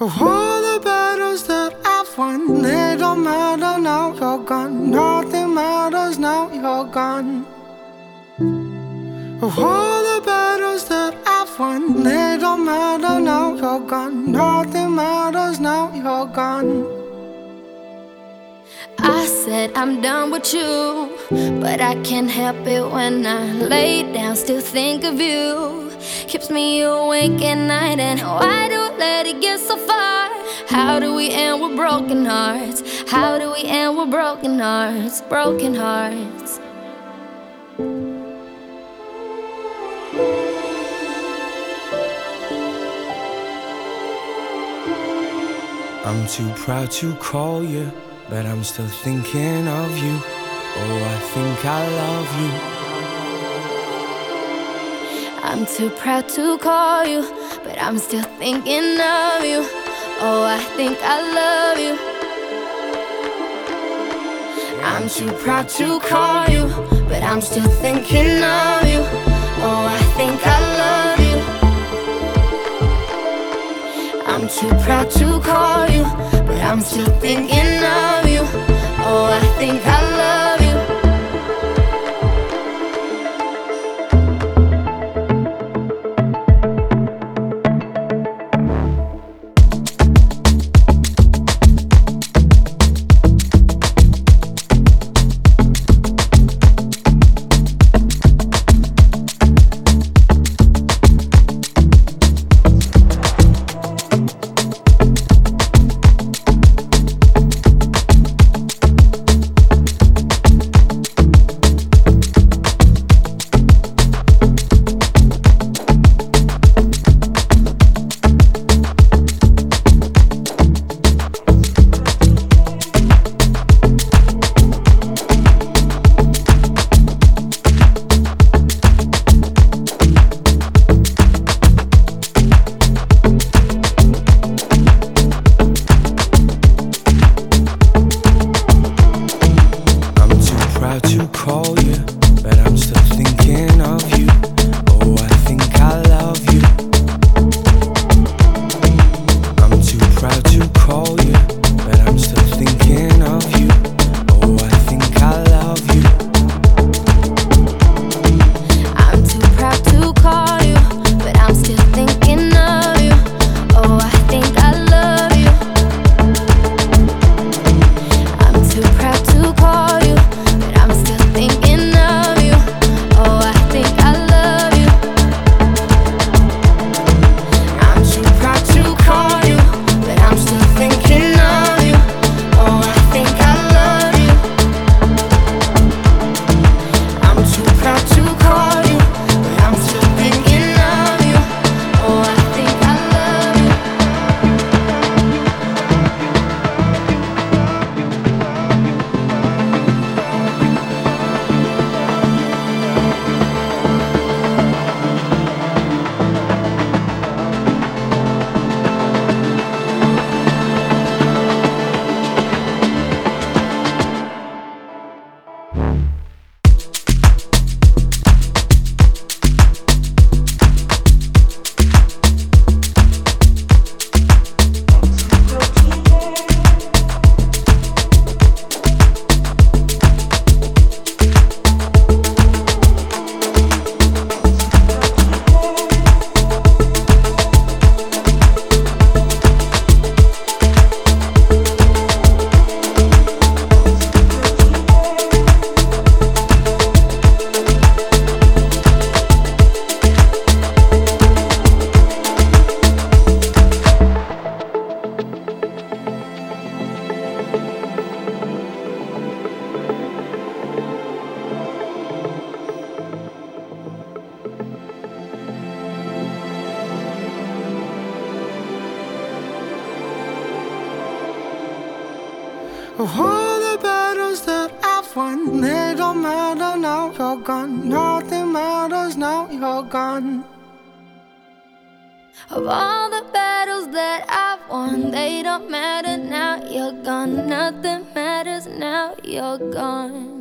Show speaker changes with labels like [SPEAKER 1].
[SPEAKER 1] Of all the battles that I've won, they don't matter now you're gone. Nothing matters now you're gone. Of all the battles that I've won, they don't matter now you're gone. Nothing matters now you're gone.
[SPEAKER 2] I said I'm done with you, but I can't help it when I lay down, still think of you. Keeps me awake at night, and why do I let it get so far? How do we end with broken hearts? How do we end with broken hearts? Broken hearts.
[SPEAKER 1] I'm too proud to call you, but I'm still thinking of you. Oh, I think I love you.
[SPEAKER 2] I'm too proud to call you, but I'm still thinking of you. Oh, I think I love you. I'm too proud to call you, but I'm still thinking of you. Oh, I think I love you. I'm too proud to call you, but I'm still thinking of you. Oh, I think I love you.
[SPEAKER 1] To call you, but I'm still thinking of you. Oh, I think I love you. I'm too proud to call you, but I'm still thinking of you. Oh, I think I love you.
[SPEAKER 2] I'm too proud to call you, but I'm still thinking of you. Oh, I think I love you. I'm too proud to call you, but I'm still thinking of you. Oh, I think I love you. I'm too proud to call you, but I'm still thinking of you. Oh, I think I love you. I'm too proud to call you, but I'm still thinking of you. Oh, I think I love you.
[SPEAKER 1] Of all the battles that I've won, they don't matter now you're gone. Nothing matters now you're gone.
[SPEAKER 2] Of all the battles that I've won, they don't matter now you're gone. Nothing matters now you're gone.